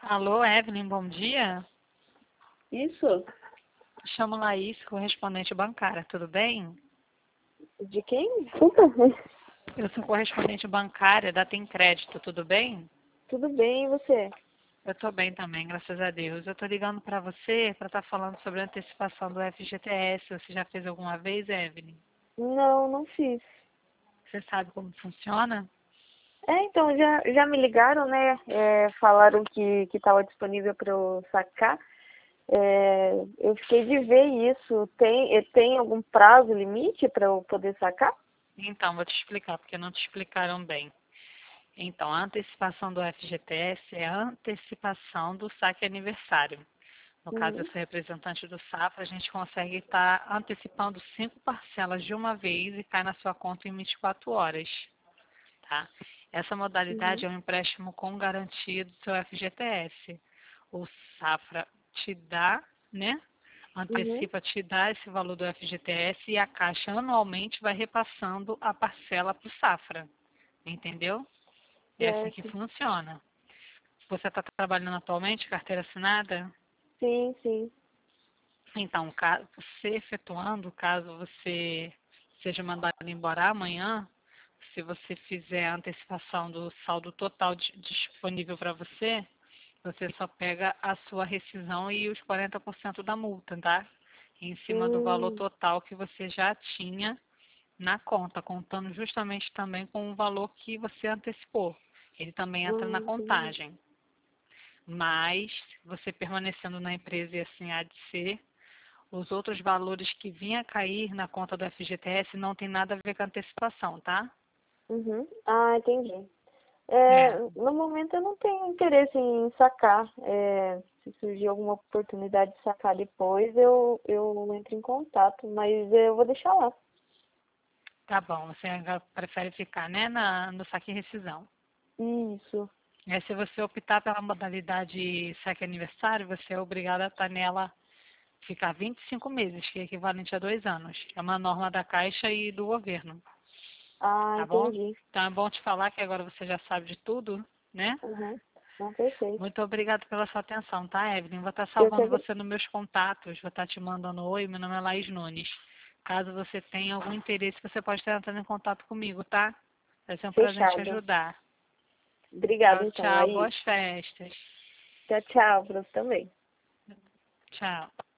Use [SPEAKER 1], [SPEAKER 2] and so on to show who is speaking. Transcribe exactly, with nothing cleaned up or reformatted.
[SPEAKER 1] Alô, Evelyn, bom dia.
[SPEAKER 2] Isso?
[SPEAKER 1] Chamo Laís, correspondente bancária, tudo bem?
[SPEAKER 2] De quem? Desculpa.
[SPEAKER 1] Eu sou correspondente bancária da Tem Crédito, tudo bem?
[SPEAKER 2] Tudo bem, e você?
[SPEAKER 1] Eu estou bem também, graças a Deus. Eu estou ligando para você para estar falando sobre a antecipação do F G T S. Você já fez alguma vez, Evelyn?
[SPEAKER 2] Não, não fiz.
[SPEAKER 1] Você sabe como funciona?
[SPEAKER 2] É, então, já, já me ligaram, né? É, falaram que que estava disponível para eu sacar. É, eu fiquei de ver isso. Tem, eh, tem algum prazo limite para eu poder sacar?
[SPEAKER 1] Então, vou te explicar, porque não te explicaram bem. Então, a antecipação do F G T S é a antecipação do saque aniversário. No caso, eu
[SPEAKER 2] Uhum.
[SPEAKER 1] sou representante do Safra, a gente consegue estar antecipando cinco parcelas de uma vez e cai na sua conta em vinte e quatro horas. Tá? Essa modalidade
[SPEAKER 2] Uhum.
[SPEAKER 1] é um empréstimo com garantia do seu F G T S. O Safra te dá, né?
[SPEAKER 2] Uhum.
[SPEAKER 1] Antecipa, te dá esse valor do F G T S e a Caixa anualmente vai repassando a parcela para o Safra. Entendeu? É assim que
[SPEAKER 2] Certo.
[SPEAKER 1] funciona. Você está trabalhando atualmente, carteira assinada?
[SPEAKER 2] Sim, sim.
[SPEAKER 1] Então, ca- você efetuando, caso você seja mandado embora amanhã, se você fizer a antecipação do saldo total di- disponível para você, você só pega a sua rescisão e os quarenta por cento da multa, tá? Em cima do valor
[SPEAKER 2] Hum,
[SPEAKER 1] total que você já tinha na conta, contando justamente também com o valor que você antecipou. Ele também entra na
[SPEAKER 2] hum, entendi.
[SPEAKER 1] contagem. Mas, você permanecendo na empresa e assim há de ser, os outros valores que vinham a cair na conta do F G T S não tem nada a ver com a antecipação, tá?
[SPEAKER 2] Uhum. Ah, entendi. É,
[SPEAKER 1] É,
[SPEAKER 2] no momento eu não tenho interesse em sacar. É, se surgir alguma oportunidade de sacar depois, eu, eu entro em contato, mas eu vou deixar lá.
[SPEAKER 1] tá bom. Você ainda prefere ficar, né, na, no saque e rescisão.
[SPEAKER 2] Isso.
[SPEAKER 1] E aí, se você optar pela modalidade saque aniversário, você é obrigado a estar nela, ficar vinte e cinco meses, que é equivalente a dois anos. É uma norma da Caixa e do governo,
[SPEAKER 2] Ah,
[SPEAKER 1] tá bom?
[SPEAKER 2] entendi.
[SPEAKER 1] Então é bom te falar que agora você já sabe de tudo, né?
[SPEAKER 2] Uhum. Não, perfeito.
[SPEAKER 1] Muito obrigada pela sua atenção, tá, Evelyn? Vou estar
[SPEAKER 2] Eu que
[SPEAKER 1] salvando
[SPEAKER 2] agra-
[SPEAKER 1] você nos meus contatos, vou estar te mandando oi, meu nome é Laís Nunes. Caso você tenha algum interesse, você pode estar entrando em contato comigo, tá? Vai ser um prazer em te
[SPEAKER 2] Fechado.
[SPEAKER 1] ajudar.
[SPEAKER 2] Obrigada,
[SPEAKER 1] Tchau,
[SPEAKER 2] então,
[SPEAKER 1] tchau,
[SPEAKER 2] Laís.
[SPEAKER 1] boas festas.
[SPEAKER 2] Tchau, tchau, pra você também.
[SPEAKER 1] Tchau.